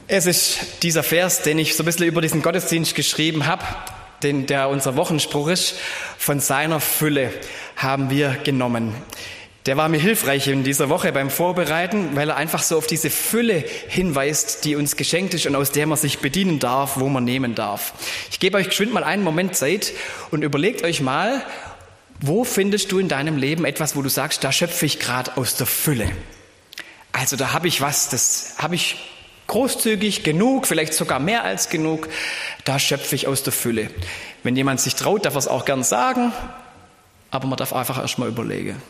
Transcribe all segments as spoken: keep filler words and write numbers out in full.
Es ist dieser Vers, den ich so ein bisschen über diesen Gottesdienst geschrieben habe, den, der unser Wochenspruch ist. Von seiner Fülle haben wir genommen. Der war mir hilfreich in dieser Woche beim Vorbereiten, weil er einfach so auf diese Fülle hinweist, die uns geschenkt ist und aus der man sich bedienen darf, wo man nehmen darf. Ich gebe euch geschwind mal einen Moment Zeit und überlegt euch mal, wo findest du in deinem Leben etwas, wo du sagst, da schöpfe ich gerade aus der Fülle. Also da habe ich was, das habe ich großzügig, genug, vielleicht sogar mehr als genug, da schöpfe ich aus der Fülle. Wenn jemand sich traut, darf er es auch gern sagen, aber man darf einfach erst mal überlegen.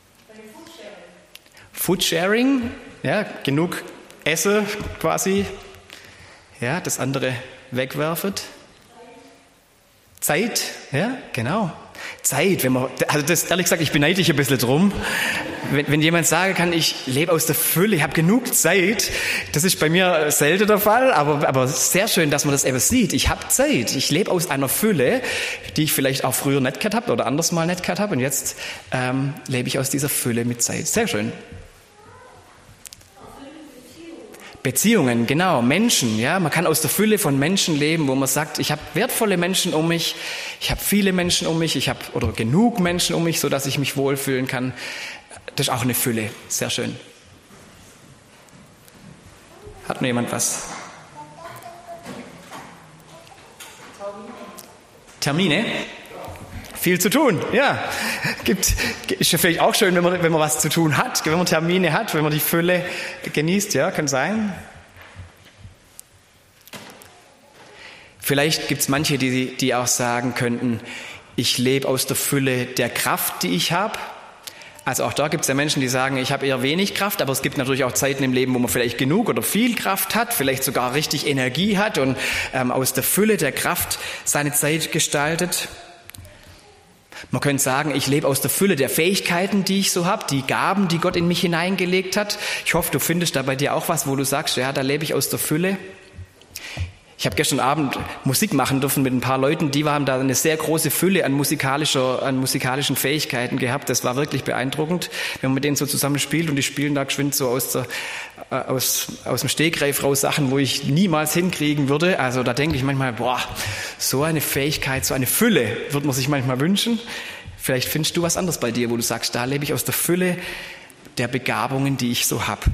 Foodsharing, ja, genug Essen quasi, ja, das andere wegwerfen. Zeit, ja, genau. Zeit, wenn man, also das, ehrlich gesagt, ich beneide dich ein bisschen drum. Wenn, wenn jemand sagen kann, ich lebe aus der Fülle, ich habe genug Zeit, das ist bei mir selten der Fall, aber, aber sehr schön, dass man das eben sieht. Ich habe Zeit, ich lebe aus einer Fülle, die ich vielleicht auch früher nicht gehabt habe oder anders mal nicht gehabt habe und jetzt ähm, lebe ich aus dieser Fülle mit Zeit. Sehr schön. Beziehungen, genau, Menschen, ja, man kann aus der Fülle von Menschen leben, wo man sagt, ich habe wertvolle Menschen um mich, ich habe viele Menschen um mich, ich habe oder genug Menschen um mich, so dass ich mich wohlfühlen kann. Das ist auch eine Fülle, sehr schön. Hat noch jemand was? Termine? Viel zu tun, ja. Gibt, ist ja vielleicht auch schön, wenn man, wenn man was zu tun hat, wenn man Termine hat, wenn man die Fülle genießt, ja, kann sein. Vielleicht gibt es manche, die, die auch sagen könnten, ich lebe aus der Fülle der Kraft, die ich habe. Also auch da gibt es ja Menschen, die sagen, ich habe eher wenig Kraft, aber es gibt natürlich auch Zeiten im Leben, wo man vielleicht genug oder viel Kraft hat, vielleicht sogar richtig Energie hat und ähm, aus der Fülle der Kraft seine Zeit gestaltet. Man könnte sagen, ich lebe aus der Fülle der Fähigkeiten, die ich so habe, die Gaben, die Gott in mich hineingelegt hat. Ich hoffe, du findest da bei dir auch was, wo du sagst, ja, da lebe ich aus der Fülle. Ich habe gestern Abend Musik machen dürfen mit ein paar Leuten, die haben da eine sehr große Fülle an musikalischer, an musikalischen Fähigkeiten gehabt. Das war wirklich beeindruckend, wenn man mit denen so zusammen spielt und die spielen da geschwind so aus, der, aus, aus dem Stegreif raus Sachen, wo ich niemals hinkriegen würde. Also da denke ich manchmal, boah, so eine Fähigkeit, so eine Fülle würde man sich manchmal wünschen. Vielleicht findest du was anderes bei dir, wo du sagst, da lebe ich aus der Fülle der Begabungen, die ich so habe.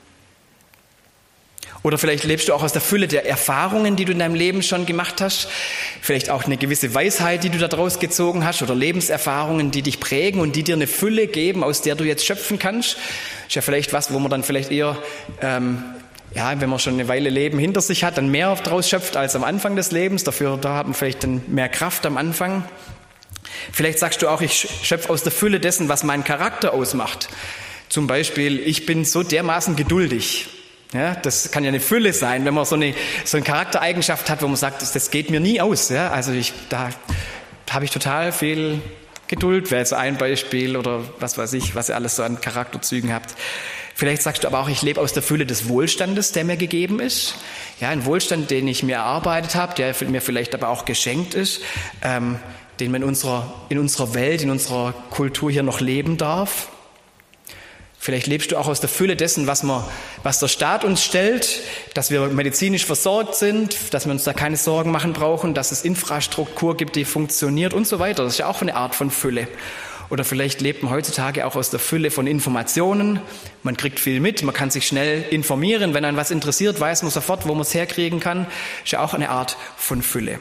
Oder vielleicht lebst du auch aus der Fülle der Erfahrungen, die du in deinem Leben schon gemacht hast. Vielleicht auch eine gewisse Weisheit, die du daraus gezogen hast oder Lebenserfahrungen, die dich prägen und die dir eine Fülle geben, aus der du jetzt schöpfen kannst. Ist ja vielleicht was, wo man dann vielleicht eher, ähm, ja, wenn man schon eine Weile Leben hinter sich hat, dann mehr daraus schöpft als am Anfang des Lebens. Dafür, da hat man vielleicht dann mehr Kraft am Anfang. Vielleicht sagst du auch, ich schöpfe aus der Fülle dessen, was meinen Charakter ausmacht. Zum Beispiel, ich bin so dermaßen geduldig. Ja, das kann ja eine Fülle sein, wenn man so eine, so eine Charaktereigenschaft hat, wo man sagt, das, das geht mir nie aus. Ja, also ich, da habe ich total viel Geduld, wäre jetzt ein Beispiel oder was weiß ich, was ihr alles so an Charakterzügen habt. Vielleicht sagst du aber auch, ich lebe aus der Fülle des Wohlstandes, der mir gegeben ist. Ja, ein Wohlstand, den ich mir erarbeitet habe, der mir vielleicht aber auch geschenkt ist, ähm, den man in unserer, in unserer Welt, in unserer Kultur hier noch leben darf. Vielleicht lebst du auch aus der Fülle dessen, was, man, was der Staat uns stellt, dass wir medizinisch versorgt sind, dass wir uns da keine Sorgen machen brauchen, dass es Infrastruktur gibt, die funktioniert und so weiter. Das ist ja auch eine Art von Fülle. Oder vielleicht lebt man heutzutage auch aus der Fülle von Informationen. Man kriegt viel mit, man kann sich schnell informieren. Wenn einen was interessiert, weiß man sofort, wo man es herkriegen kann. Das ist ja auch eine Art von Fülle.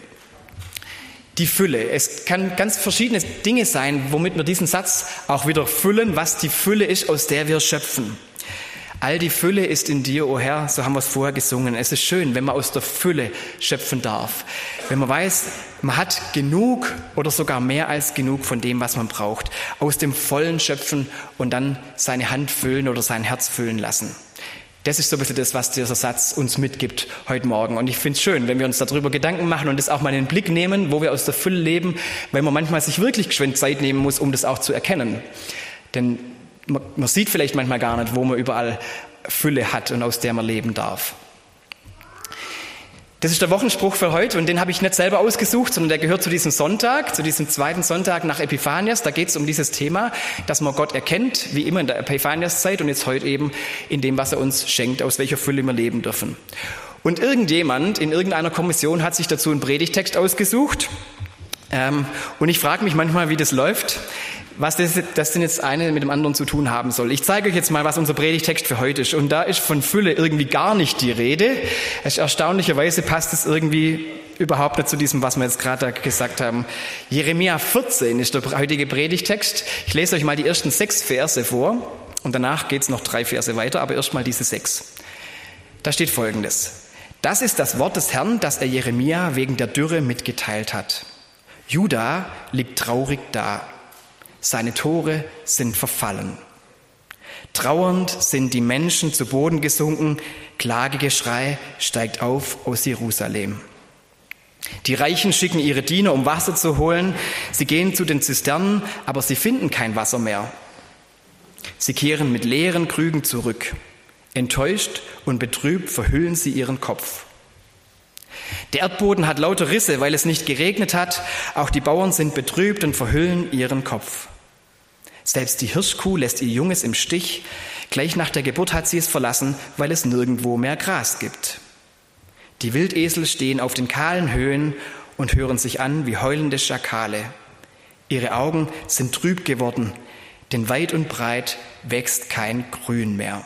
Die Fülle. Es kann ganz verschiedene Dinge sein, womit wir diesen Satz auch wieder füllen, was die Fülle ist, aus der wir schöpfen. All die Fülle ist in dir, o Herr, so haben wir es vorher gesungen. Es ist schön, wenn man aus der Fülle schöpfen darf. Wenn man weiß, man hat genug oder sogar mehr als genug von dem, was man braucht. Aus dem Vollen schöpfen und dann seine Hand füllen oder sein Herz füllen lassen. Das ist so ein bisschen das, was dieser Satz uns mitgibt heute Morgen. Und ich finde es schön, wenn wir uns darüber Gedanken machen und das auch mal in den Blick nehmen, wo wir aus der Fülle leben, weil man manchmal sich wirklich geschwind Zeit nehmen muss, um das auch zu erkennen. Denn man, man sieht vielleicht manchmal gar nicht, wo man überall Fülle hat und aus der man leben darf. Das ist der Wochenspruch für heute und den habe ich nicht selber ausgesucht, sondern der gehört zu diesem Sonntag, zu diesem zweiten Sonntag nach Epiphanias. Da geht es um dieses Thema, dass man Gott erkennt, wie immer in der Epiphaniaszeit und jetzt heute eben in dem, was er uns schenkt, aus welcher Fülle wir leben dürfen. Und irgendjemand in irgendeiner Kommission hat sich dazu einen Predigtext ausgesucht. Ähm, und ich frage mich manchmal, wie das läuft, was das, das denn jetzt eine mit dem anderen zu tun haben soll. Ich zeige euch jetzt mal, was unser Predigtext für heute ist. Und da ist von Fülle irgendwie gar nicht die Rede. Erstaunlicherweise passt es irgendwie überhaupt nicht zu diesem, was wir jetzt gerade gesagt haben. Jeremia vierzehn ist der heutige Predigtext. Ich lese euch mal die ersten sechs Verse vor und danach geht es noch drei Verse weiter, aber erst mal diese sechs. Da steht Folgendes. Das ist das Wort des Herrn, das er Jeremia wegen der Dürre mitgeteilt hat. Juda liegt traurig da. Seine Tore sind verfallen. Trauernd sind die Menschen zu Boden gesunken. Klagegeschrei steigt auf aus Jerusalem. Die Reichen schicken ihre Diener, um Wasser zu holen. Sie gehen zu den Zisternen, aber sie finden kein Wasser mehr. Sie kehren mit leeren Krügen zurück. Enttäuscht und betrübt verhüllen sie ihren Kopf. Der Erdboden hat lauter Risse, weil es nicht geregnet hat. Auch die Bauern sind betrübt und verhüllen ihren Kopf. Selbst die Hirschkuh lässt ihr Junges im Stich. Gleich nach der Geburt hat sie es verlassen, weil es nirgendwo mehr Gras gibt. Die Wildesel stehen auf den kahlen Höhen und hören sich an wie heulende Schakale. Ihre Augen sind trüb geworden, denn weit und breit wächst kein Grün mehr.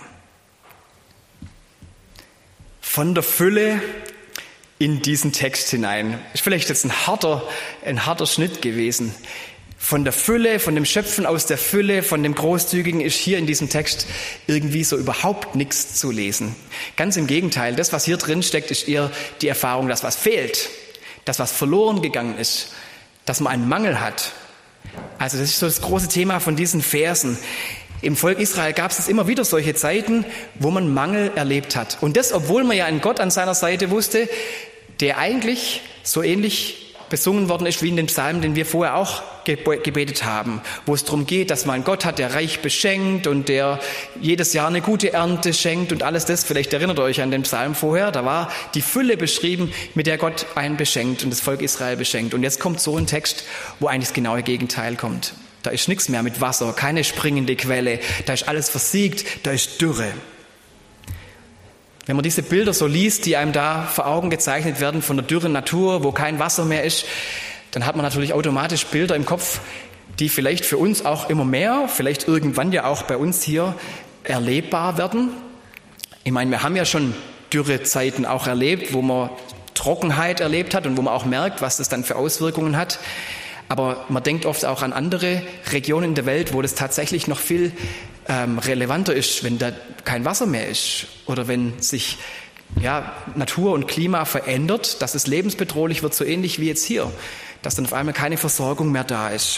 Von der Fülle in diesen Text hinein. Ist vielleicht jetzt ein harter, ein harter Schnitt gewesen. Von der Fülle, von dem Schöpfen aus der Fülle, von dem Großzügigen ist hier in diesem Text irgendwie so überhaupt nichts zu lesen. Ganz im Gegenteil, das, was hier drin steckt, ist eher die Erfahrung, dass was fehlt, dass was verloren gegangen ist, dass man einen Mangel hat. Also das ist so das große Thema von diesen Versen. Im Volk Israel gab es immer wieder solche Zeiten, wo man Mangel erlebt hat. Und das, obwohl man ja einen Gott an seiner Seite wusste, der eigentlich so ähnlich besungen worden ist wie in den Psalmen, den wir vorher auch gebetet haben, wo es darum geht, dass man einen Gott hat, der reich beschenkt und der jedes Jahr eine gute Ernte schenkt und alles das. Vielleicht erinnert ihr euch an den Psalm vorher, da war die Fülle beschrieben, mit der Gott einen beschenkt und das Volk Israel beschenkt. Und jetzt kommt so ein Text, wo eigentlich das genaue Gegenteil kommt. Da ist nichts mehr mit Wasser, keine springende Quelle, da ist alles versiegt, da ist Dürre. Wenn man diese Bilder so liest, die einem da vor Augen gezeichnet werden von der dürren Natur, wo kein Wasser mehr ist, dann hat man natürlich automatisch Bilder im Kopf, die vielleicht für uns auch immer mehr, vielleicht irgendwann ja auch bei uns hier erlebbar werden. Ich meine, wir haben ja schon Dürrezeiten auch erlebt, wo man Trockenheit erlebt hat und wo man auch merkt, was das dann für Auswirkungen hat. Aber man denkt oft auch an andere Regionen der Welt, wo das tatsächlich noch viel ähm, relevanter ist, wenn da kein Wasser mehr ist oder wenn sich ja, Natur und Klima verändert, dass es lebensbedrohlich wird, so ähnlich wie jetzt hier, dass dann auf einmal keine Versorgung mehr da ist.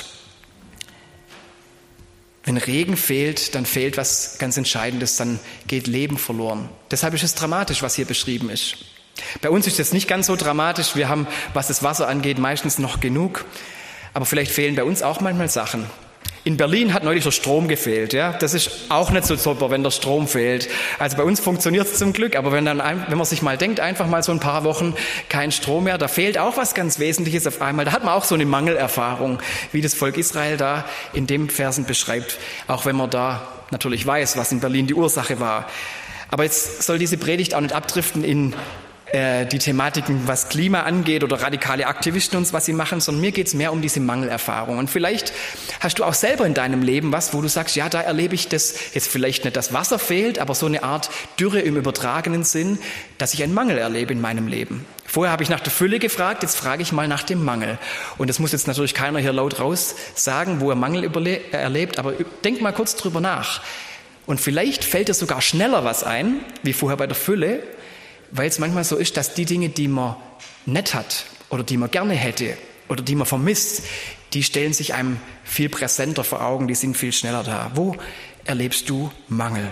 Wenn Regen fehlt, dann fehlt was ganz Entscheidendes, dann geht Leben verloren. Deshalb ist es dramatisch, was hier beschrieben ist. Bei uns ist es jetzt nicht ganz so dramatisch. Wir haben, was das Wasser angeht, meistens noch genug. Aber vielleicht fehlen bei uns auch manchmal Sachen. In Berlin hat neulich der Strom gefehlt. Ja? Das ist auch nicht so super, wenn der Strom fehlt. Also bei uns funktioniert es zum Glück. Aber wenn, dann, wenn man sich mal denkt, einfach mal so ein paar Wochen kein Strom mehr, da fehlt auch was ganz Wesentliches auf einmal. Da hat man auch so eine Mangelerfahrung, wie das Volk Israel da in dem Versen beschreibt. Auch wenn man da natürlich weiß, was in Berlin die Ursache war. Aber jetzt soll diese Predigt auch nicht abdriften in die Thematiken, was Klima angeht oder radikale Aktivisten und was sie machen, sondern mir geht es mehr um diese Mangelerfahrung. Und vielleicht hast du auch selber in deinem Leben was, wo du sagst, ja, da erlebe ich das, jetzt vielleicht nicht, dass Wasser fehlt, aber so eine Art Dürre im übertragenen Sinn, dass ich einen Mangel erlebe in meinem Leben. Vorher habe ich nach der Fülle gefragt, jetzt frage ich mal nach dem Mangel. Und das muss jetzt natürlich keiner hier laut raus sagen, wo er Mangel überle- erlebt, aber denk mal kurz drüber nach. Und vielleicht fällt dir sogar schneller was ein, wie vorher bei der Fülle, weil es manchmal so ist, dass die Dinge, die man nicht hat oder die man gerne hätte oder die man vermisst, die stellen sich einem viel präsenter vor Augen, die sind viel schneller da. Wo erlebst du Mangel?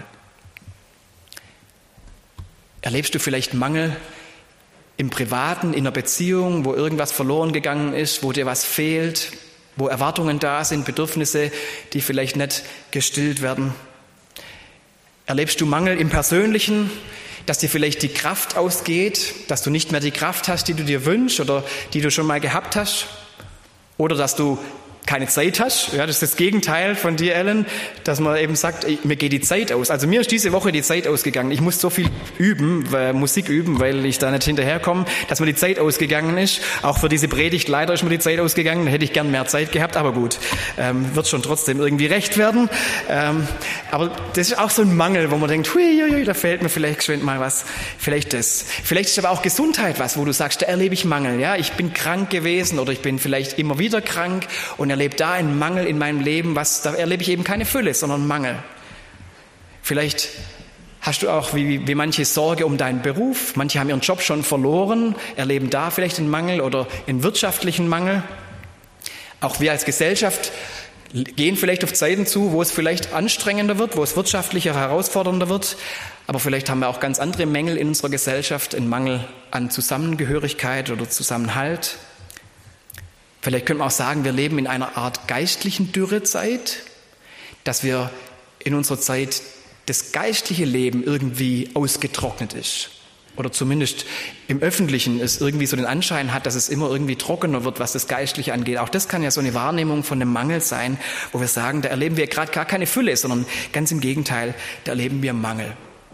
Erlebst du vielleicht Mangel im Privaten, in einer Beziehung, wo irgendwas verloren gegangen ist, wo dir was fehlt, wo Erwartungen da sind, Bedürfnisse, die vielleicht nicht gestillt werden? Erlebst du Mangel im Persönlichen, dass dir vielleicht die Kraft ausgeht, dass du nicht mehr die Kraft hast, die du dir wünschst oder die du schon mal gehabt hast? Oder dass du keine Zeit hast. Ja, das ist das Gegenteil von dir, Ellen, dass man eben sagt, ey, mir geht die Zeit aus. Also mir ist diese Woche die Zeit ausgegangen. Ich muss so viel üben, äh, Musik üben, weil ich da nicht hinterherkomme, dass mir die Zeit ausgegangen ist. Auch für diese Predigt leider ist mir die Zeit ausgegangen. Da hätte ich gern mehr Zeit gehabt, aber gut, ähm, wird schon trotzdem irgendwie recht werden. Ähm, aber das ist auch so ein Mangel, wo man denkt, hui, hui, hui, da fehlt mir vielleicht geschwind mal was. Vielleicht das. Vielleicht ist aber auch Gesundheit was, wo du sagst, da erlebe ich Mangel. Ja, ich bin krank gewesen oder ich bin vielleicht immer wieder krank und erlebe da einen Mangel in meinem Leben, was, da erlebe ich eben keine Fülle, sondern Mangel. Vielleicht hast du auch wie, wie manche Sorge um deinen Beruf. Manche haben ihren Job schon verloren, erleben da vielleicht einen Mangel oder einen wirtschaftlichen Mangel. Auch wir als Gesellschaft gehen vielleicht auf Zeiten zu, wo es vielleicht anstrengender wird, wo es wirtschaftlicher herausfordernder wird. Aber vielleicht haben wir auch ganz andere Mängel in unserer Gesellschaft, einen Mangel an Zusammengehörigkeit oder Zusammenhalt. Vielleicht könnte man auch sagen, wir leben in einer Art geistlichen Dürrezeit, dass wir in unserer Zeit das geistliche Leben irgendwie ausgetrocknet ist. Oder zumindest im Öffentlichen es irgendwie so den Anschein hat, dass es immer irgendwie trockener wird, was das Geistliche angeht. Auch das kann ja so eine Wahrnehmung von einem Mangel sein, wo wir sagen, da erleben wir gerade gar keine Fülle, sondern ganz im Gegenteil, da erleben wir Mangel.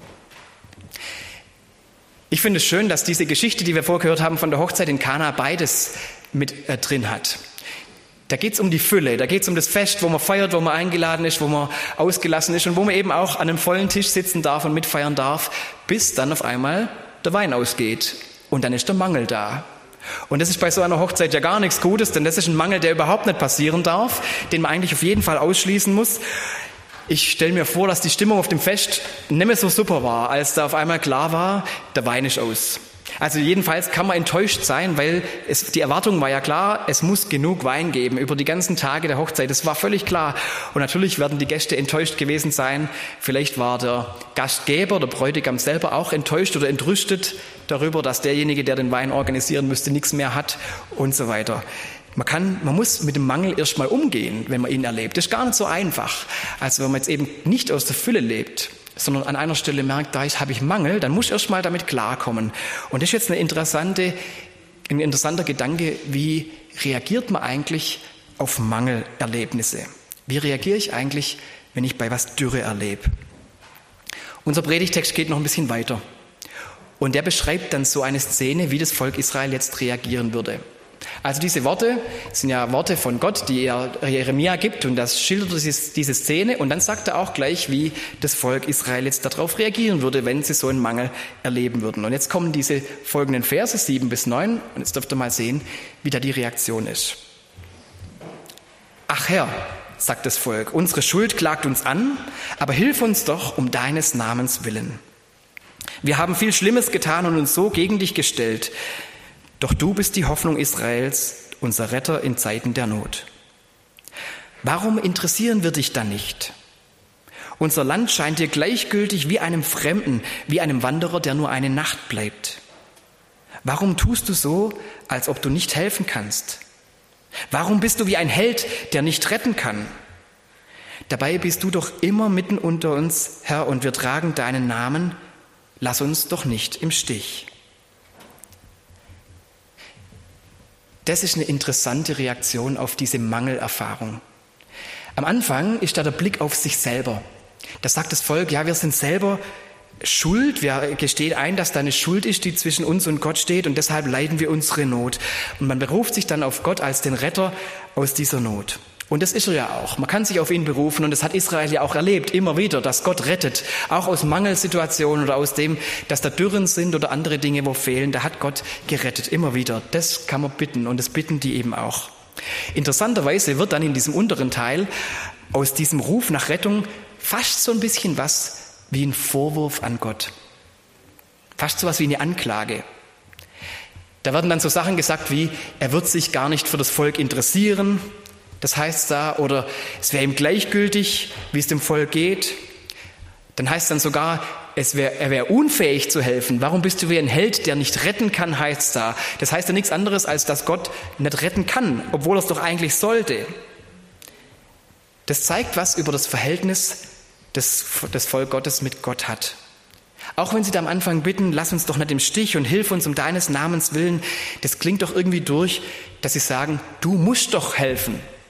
Ich finde es schön, dass diese Geschichte, die wir vorgehört haben von der Hochzeit in Kana, beides mit äh, drin hat. Da geht es um die Fülle, da geht es um das Fest, wo man feiert, wo man eingeladen ist, wo man ausgelassen ist und wo man eben auch an einem vollen Tisch sitzen darf und mitfeiern darf, bis dann auf einmal der Wein ausgeht und dann ist der Mangel da. Und das ist bei so einer Hochzeit ja gar nichts Gutes, denn das ist ein Mangel, der überhaupt nicht passieren darf, den man eigentlich auf jeden Fall ausschließen muss. Ich stelle mir vor, dass die Stimmung auf dem Fest nicht mehr so super war, als da auf einmal klar war, der Wein ist aus. Also jedenfalls kann man enttäuscht sein, weil es, die Erwartung war ja klar, es muss genug Wein geben über die ganzen Tage der Hochzeit. Das war völlig klar. Und natürlich werden die Gäste enttäuscht gewesen sein. Vielleicht war der Gastgeber, der Bräutigam selber auch enttäuscht oder entrüstet darüber, dass derjenige, der den Wein organisieren müsste, nichts mehr hat und so weiter. Man kann, man muss mit dem Mangel erstmal umgehen, wenn man ihn erlebt. Das ist gar nicht so einfach. Also wenn man jetzt eben nicht aus der Fülle lebt, sondern an einer Stelle merkt, da habe ich Mangel, dann muss ich erstmal damit klarkommen. Und das ist jetzt eine interessante, ein interessanter Gedanke, wie reagiert man eigentlich auf Mangelerlebnisse? Wie reagiere ich eigentlich, wenn ich bei was Dürre erlebe? Unser Predigtext geht noch ein bisschen weiter. Und der beschreibt dann so eine Szene, wie das Volk Israel jetzt reagieren würde. Also diese Worte sind ja Worte von Gott, die er Jeremia gibt, und das schildert diese Szene, und dann sagt er auch gleich, wie das Volk Israel jetzt darauf reagieren würde, wenn sie so einen Mangel erleben würden. Und jetzt kommen diese folgenden Verse, sieben bis neun, und jetzt dürft ihr mal sehen, wie da die Reaktion ist. Ach Herr, sagt das Volk, unsere Schuld klagt uns an, aber hilf uns doch um deines Namens willen. Wir haben viel Schlimmes getan und uns so gegen dich gestellt. Doch du bist die Hoffnung Israels, unser Retter in Zeiten der Not. Warum interessieren wir dich dann nicht? Unser Land scheint dir gleichgültig wie einem Fremden, wie einem Wanderer, der nur eine Nacht bleibt. Warum tust du so, als ob du nicht helfen kannst? Warum bist du wie ein Held, der nicht retten kann? Dabei bist du doch immer mitten unter uns, Herr, und wir tragen deinen Namen. Lass uns doch nicht im Stich. Das ist eine interessante Reaktion auf diese Mangelerfahrung. Am Anfang ist da der Blick auf sich selber. Da sagt das Volk, ja, wir sind selber schuld. Wir gestehen ein, dass da eine Schuld ist, die zwischen uns und Gott steht, und deshalb leiden wir unsere Not. Und man beruft sich dann auf Gott als den Retter aus dieser Not. Und das ist er ja auch. Man kann sich auf ihn berufen, und das hat Israel ja auch erlebt, immer wieder, dass Gott rettet. Auch aus Mangelsituationen oder aus dem, dass da Dürren sind oder andere Dinge, wo fehlen, da hat Gott gerettet, immer wieder. Das kann man bitten, und das bitten die eben auch. Interessanterweise wird dann in diesem unteren Teil aus diesem Ruf nach Rettung fast so ein bisschen was wie ein Vorwurf an Gott. Fast so was wie eine Anklage. Da werden dann so Sachen gesagt wie, er wird sich gar nicht für das Volk interessieren. Das heißt da, oder es wäre ihm gleichgültig, wie es dem Volk geht. Dann heißt es dann sogar, es wär, er wäre unfähig zu helfen. Warum bist du wie ein Held, der nicht retten kann, heißt es da. Das heißt ja nichts anderes, als dass Gott nicht retten kann, obwohl er es doch eigentlich sollte. Das zeigt was über das Verhältnis, das das Volk Gottes mit Gott hat. Auch wenn sie da am Anfang bitten, lass uns doch nicht im Stich und hilf uns um deines Namens willen, das klingt doch irgendwie durch, dass sie sagen, du musst doch helfen.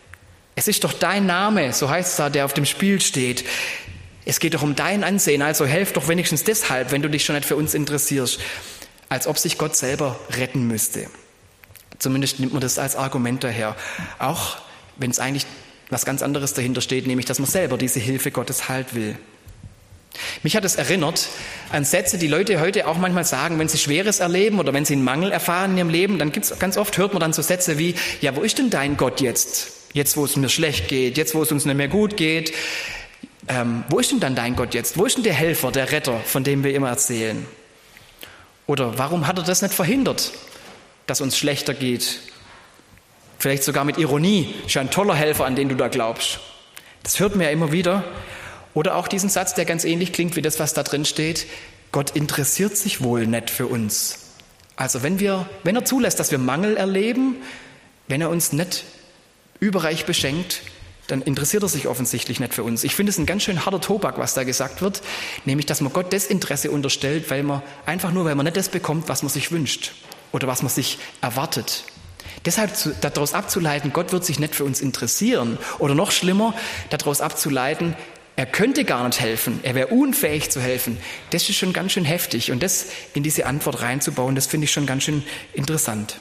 Es ist doch dein Name, so heißt es da, der auf dem Spiel steht. Es geht doch um dein Ansehen, also helf doch wenigstens deshalb, wenn du dich schon nicht für uns interessierst. Als ob sich Gott selber retten müsste. Zumindest nimmt man das als Argument daher. Auch wenn es eigentlich was ganz anderes dahinter steht, nämlich, dass man selber diese Hilfe Gottes halt will. Mich hat es erinnert an Sätze, die Leute heute auch manchmal sagen, wenn sie Schweres erleben oder wenn sie einen Mangel erfahren in ihrem Leben, dann gibt's ganz oft, hört man dann so Sätze wie, ja, wo ist denn dein Gott jetzt? Jetzt, wo es mir schlecht geht, jetzt, wo es uns nicht mehr gut geht. Ähm, wo ist denn dann dein Gott jetzt? Wo ist denn der Helfer, der Retter, von dem wir immer erzählen? Oder warum hat er das nicht verhindert, dass uns schlechter geht? Vielleicht sogar mit Ironie, ist ja ein toller Helfer, an den du da glaubst. Das hört man ja immer wieder. Oder auch diesen Satz, der ganz ähnlich klingt wie das, was da drin steht. Gott interessiert sich wohl nicht für uns. Also wenn wir, wenn er zulässt, dass wir Mangel erleben, wenn er uns nicht überreich beschenkt, dann interessiert er sich offensichtlich nicht für uns. Ich finde es ein ganz schön harter Tobak, was da gesagt wird, nämlich, dass man Gott Desinteresse unterstellt, weil man einfach nur, weil man nicht das bekommt, was man sich wünscht oder was man sich erwartet. Deshalb zu, daraus abzuleiten, Gott wird sich nicht für uns interessieren oder noch schlimmer, daraus abzuleiten, er könnte gar nicht helfen, er wäre unfähig zu helfen, das ist schon ganz schön heftig und das in diese Antwort reinzubauen, das finde ich schon ganz schön interessant.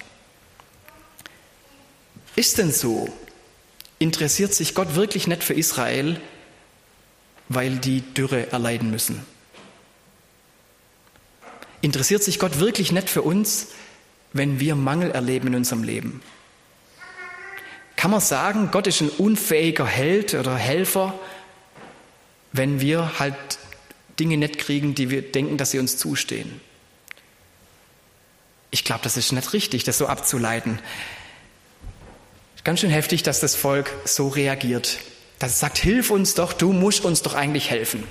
Ist denn so? Interessiert sich Gott wirklich nicht für Israel, weil die Dürre erleiden müssen? Interessiert sich Gott wirklich nicht für uns, wenn wir Mangel erleben in unserem Leben? Kann man sagen, Gott ist ein unfähiger Held oder Helfer, wenn wir halt Dinge nicht kriegen, die wir denken, dass sie uns zustehen? Ich glaube, das ist nicht richtig, das so abzuleiten. Ganz schön heftig, dass das Volk so reagiert. Dass es sagt, hilf uns doch, du musst uns doch eigentlich helfen.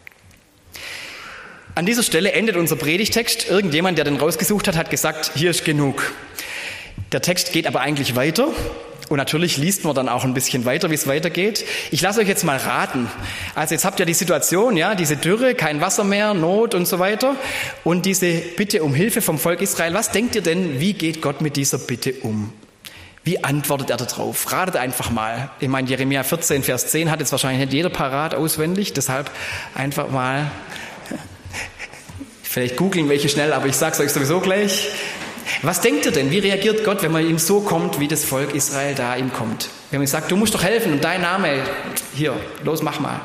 An dieser Stelle endet unser Predigtext. Irgendjemand, der den rausgesucht hat, hat gesagt, hier ist genug. Der Text geht aber eigentlich weiter. Und natürlich liest man dann auch ein bisschen weiter, wie es weitergeht. Ich lasse euch jetzt mal raten. Also jetzt habt ihr die Situation, ja, diese Dürre, kein Wasser mehr, Not und so weiter. Und diese Bitte um Hilfe vom Volk Israel. Was denkt ihr denn, wie geht Gott mit dieser Bitte um? Wie antwortet er darauf? Ratet einfach mal. Ich meine, Jeremia vierzehn, Vers zehn hat jetzt wahrscheinlich nicht jeder parat auswendig, deshalb einfach mal, vielleicht googeln welche schnell, aber ich sage es euch sowieso gleich. Was denkt ihr denn? Wie reagiert Gott, wenn man ihm so kommt, wie das Volk Israel da ihm kommt? Wenn man ihm sagt, du musst doch helfen und dein Name, hier, los, mach mal.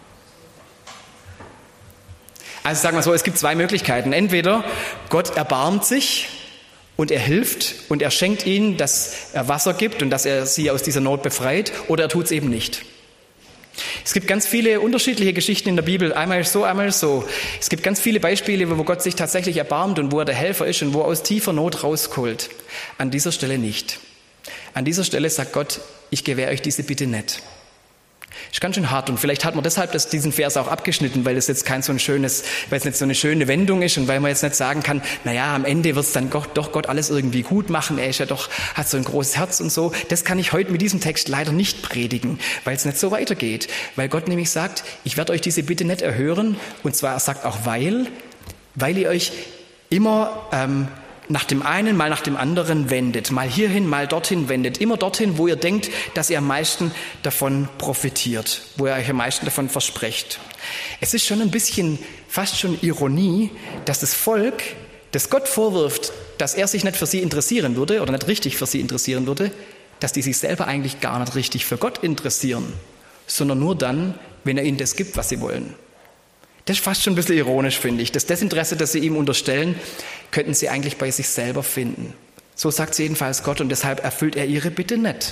Also sagen wir so, es gibt zwei Möglichkeiten. Entweder Gott erbarmt sich und er hilft und er schenkt ihnen, dass er Wasser gibt und dass er sie aus dieser Not befreit, oder er tut es eben nicht. Es gibt ganz viele unterschiedliche Geschichten in der Bibel, einmal so, einmal so. Es gibt ganz viele Beispiele, wo Gott sich tatsächlich erbarmt und wo er der Helfer ist und wo er aus tiefer Not rausholt. An dieser Stelle nicht. An dieser Stelle sagt Gott, ich gewähre euch diese Bitte nicht. Ist ganz schön hart und vielleicht hat man deshalb das, diesen Vers auch abgeschnitten, weil es jetzt kein so ein schönes, weil es nicht so eine schöne Wendung ist und weil man jetzt nicht sagen kann, naja, am Ende wird es dann Gott, doch Gott alles irgendwie gut machen, er ist ja doch, hat so ein großes Herz und so. Das kann ich heute mit diesem Text leider nicht predigen, weil es nicht so weitergeht. Weil Gott nämlich sagt, ich werde euch diese Bitte nicht erhören, und zwar er sagt auch weil, weil ihr euch immer ähm, nach dem einen, mal nach dem anderen wendet, mal hierhin, mal dorthin wendet, immer dorthin, wo ihr denkt, dass ihr am meisten davon profitiert, wo ihr euch am meisten davon versprecht. Es ist schon ein bisschen, fast schon Ironie, dass das Volk, das Gott vorwirft, dass er sich nicht für sie interessieren würde oder nicht richtig für sie interessieren würde, dass die sich selber eigentlich gar nicht richtig für Gott interessieren, sondern nur dann, wenn er ihnen das gibt, was sie wollen. Das ist fast schon ein bisschen ironisch, finde ich. Das Desinteresse, das sie ihm unterstellen, könnten sie eigentlich bei sich selber finden. So sagt es jedenfalls Gott und deshalb erfüllt er ihre Bitte nicht.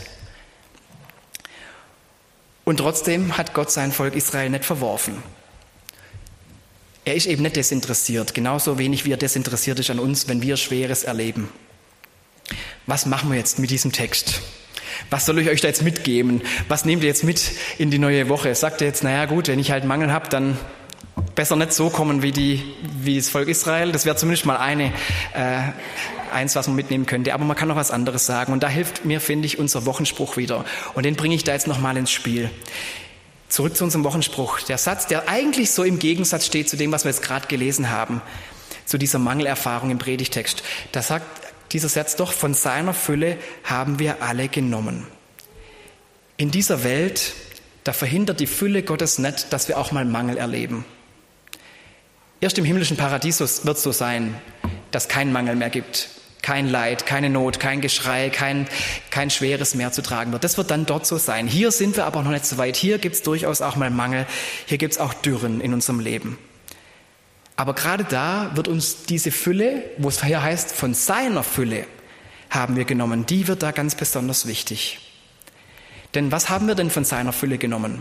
Und trotzdem hat Gott sein Volk Israel nicht verworfen. Er ist eben nicht desinteressiert, genauso wenig wie er desinteressiert ist an uns, wenn wir Schweres erleben. Was machen wir jetzt mit diesem Text? Was soll ich euch da jetzt mitgeben? Was nehmt ihr jetzt mit in die neue Woche? Sagt ihr jetzt, naja gut, wenn ich halt Mangel habe, dann besser nicht so kommen wie, die, wie das Volk Israel. Das wäre zumindest mal eine, äh, eins, was man mitnehmen könnte. Aber man kann noch was anderes sagen. Und da hilft mir, finde ich, unser Wochenspruch wieder. Und den bringe ich da jetzt nochmal ins Spiel. Zurück zu unserem Wochenspruch. Der Satz, der eigentlich so im Gegensatz steht zu dem, was wir jetzt gerade gelesen haben, zu dieser Mangelerfahrung im Predigtext. Da sagt dieser Satz doch, von seiner Fülle haben wir alle genommen. In dieser Welt, da verhindert die Fülle Gottes nicht, dass wir auch mal Mangel erleben. Erst im himmlischen Paradies wird es so sein, dass kein Mangel mehr gibt. Kein Leid, keine Not, kein Geschrei, kein, kein Schweres mehr zu tragen wird. Das wird dann dort so sein. Hier sind wir aber noch nicht so weit. Hier gibt es durchaus auch mal Mangel. Hier gibt es auch Dürren in unserem Leben. Aber gerade da wird uns diese Fülle, wo es hier heißt, von seiner Fülle haben wir genommen, die wird da ganz besonders wichtig. Denn was haben wir denn von seiner Fülle genommen?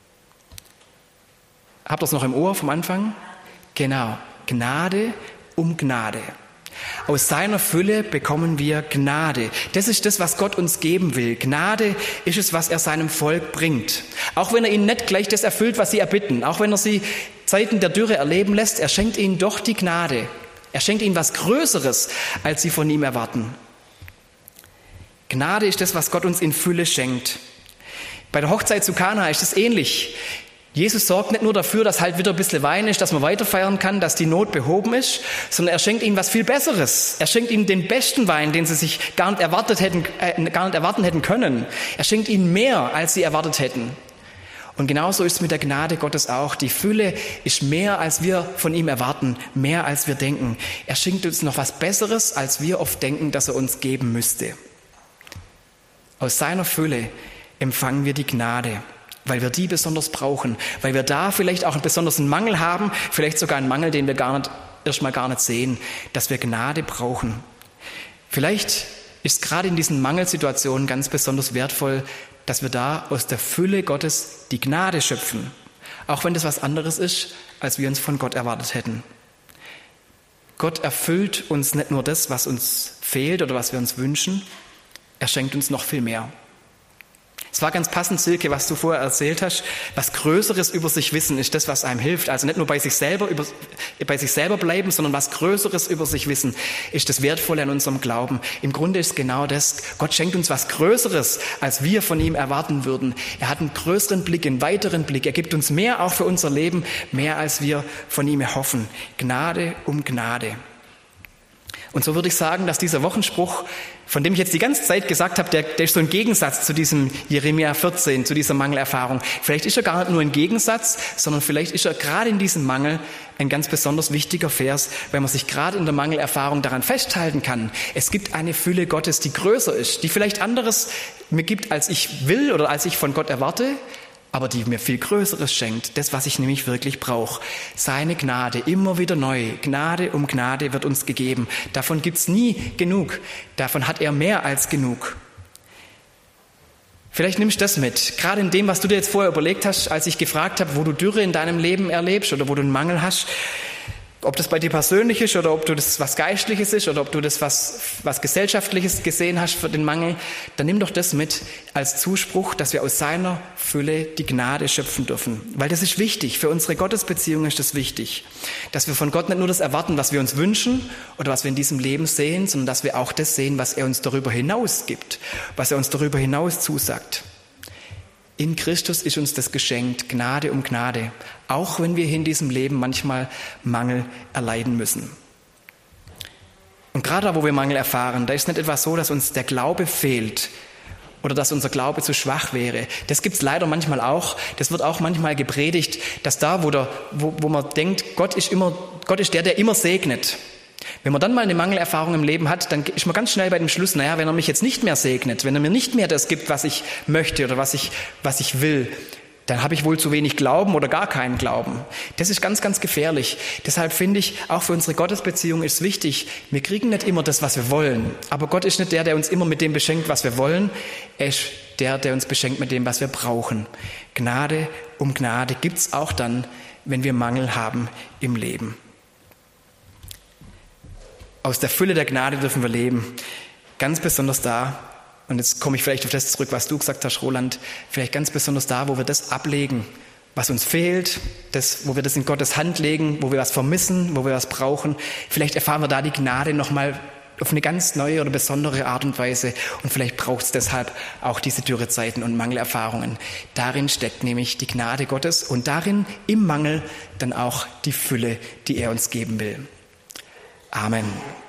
Habt ihr es noch im Ohr vom Anfang? Genau, Gnade um Gnade. Aus seiner Fülle bekommen wir Gnade. Das ist das, was Gott uns geben will. Gnade ist es, was er seinem Volk bringt. Auch wenn er ihnen nicht gleich das erfüllt, was sie erbitten, auch wenn er sie Zeiten der Dürre erleben lässt, er schenkt ihnen doch die Gnade. Er schenkt ihnen was Größeres, als sie von ihm erwarten. Gnade ist das, was Gott uns in Fülle schenkt. Bei der Hochzeit zu Kana ist es ähnlich. Jesus sorgt nicht nur dafür, dass halt wieder ein bisschen Wein ist, dass man weiter feiern kann, dass die Not behoben ist, sondern er schenkt ihnen was viel Besseres. Er schenkt ihnen den besten Wein, den sie sich gar nicht erwartet hätten, äh, gar nicht erwarten hätten können. Er schenkt ihnen mehr, als sie erwartet hätten. Und genauso ist es mit der Gnade Gottes auch. Die Fülle ist mehr, als wir von ihm erwarten, mehr, als wir denken. Er schenkt uns noch was Besseres, als wir oft denken, dass er uns geben müsste. Aus seiner Fülle empfangen wir die Gnade, weil wir die besonders brauchen, weil wir da vielleicht auch einen besonderen Mangel haben, vielleicht sogar einen Mangel, den wir gar nicht, erstmal gar nicht sehen, dass wir Gnade brauchen. Vielleicht ist gerade in diesen Mangelsituationen ganz besonders wertvoll, dass wir da aus der Fülle Gottes die Gnade schöpfen, auch wenn das was anderes ist, als wir uns von Gott erwartet hätten. Gott erfüllt uns nicht nur das, was uns fehlt oder was wir uns wünschen, er schenkt uns noch viel mehr. Es war ganz passend, Silke, was du vorher erzählt hast. Was Größeres über sich wissen ist das, was einem hilft. Also nicht nur bei sich selber, über, bei sich selber bleiben, sondern was Größeres über sich wissen ist das Wertvolle an unserem Glauben. Im Grunde ist genau das. Gott schenkt uns was Größeres, als wir von ihm erwarten würden. Er hat einen größeren Blick, einen weiteren Blick. Er gibt uns mehr auch für unser Leben, mehr als wir von ihm erhoffen. Gnade um Gnade. Und so würde ich sagen, dass dieser Wochenspruch, von dem ich jetzt die ganze Zeit gesagt habe, der, der ist so ein Gegensatz zu diesem Jeremia vierzehn, zu dieser Mangelerfahrung. Vielleicht ist er gar nicht nur ein Gegensatz, sondern vielleicht ist er gerade in diesem Mangel ein ganz besonders wichtiger Vers, weil man sich gerade in der Mangelerfahrung daran festhalten kann. Es gibt eine Fülle Gottes, die größer ist, die vielleicht anderes mir gibt, als ich will oder als ich von Gott erwarte, aber die mir viel Größeres schenkt, das, was ich nämlich wirklich brauche. Seine Gnade, immer wieder neu, Gnade um Gnade wird uns gegeben. Davon gibt's nie genug, davon hat er mehr als genug. Vielleicht nimmst du das mit, gerade in dem, was du dir jetzt vorher überlegt hast, als ich gefragt habe, wo du Dürre in deinem Leben erlebst oder wo du einen Mangel hast, ob das bei dir persönlich ist oder ob du das was Geistliches ist oder ob du das was, was Gesellschaftliches gesehen hast für den Mangel, dann nimm doch das mit als Zuspruch, dass wir aus seiner Fülle die Gnade schöpfen dürfen. Weil das ist wichtig, für unsere Gottesbeziehung ist das wichtig, dass wir von Gott nicht nur das erwarten, was wir uns wünschen oder was wir in diesem Leben sehen, sondern dass wir auch das sehen, was er uns darüber hinaus gibt, was er uns darüber hinaus zusagt. In Christus ist uns das geschenkt, Gnade um Gnade, auch wenn wir in diesem Leben manchmal Mangel erleiden müssen. Und gerade da, wo wir Mangel erfahren, da ist nicht etwas so, dass uns der Glaube fehlt oder dass unser Glaube zu schwach wäre. Das gibt es leider manchmal auch. Das wird auch manchmal gepredigt, dass da, wo, der, wo, wo man denkt, Gott ist, immer, Gott ist der, der immer segnet. Wenn man dann mal eine Mangelerfahrung im Leben hat, dann ist man ganz schnell bei dem Schluss, naja, wenn er mich jetzt nicht mehr segnet, wenn er mir nicht mehr das gibt, was ich möchte oder was ich, was ich will, dann habe ich wohl zu wenig Glauben oder gar keinen Glauben. Das ist ganz, ganz gefährlich. Deshalb finde ich, auch für unsere Gottesbeziehung ist es wichtig, wir kriegen nicht immer das, was wir wollen. Aber Gott ist nicht der, der uns immer mit dem beschenkt, was wir wollen. Er ist der, der uns beschenkt mit dem, was wir brauchen. Gnade um Gnade gibt's auch dann, wenn wir Mangel haben im Leben. Aus der Fülle der Gnade dürfen wir leben. Ganz besonders da, und jetzt komme ich vielleicht auf das zurück, was du gesagt hast, Roland, vielleicht ganz besonders da, wo wir das ablegen, was uns fehlt, das, wo wir das in Gottes Hand legen, wo wir was vermissen, wo wir was brauchen. Vielleicht erfahren wir da die Gnade nochmal auf eine ganz neue oder besondere Art und Weise. Und vielleicht braucht es deshalb auch diese Dürrezeiten und Mangelerfahrungen. Darin steckt nämlich die Gnade Gottes und darin im Mangel dann auch die Fülle, die er uns geben will. Amen.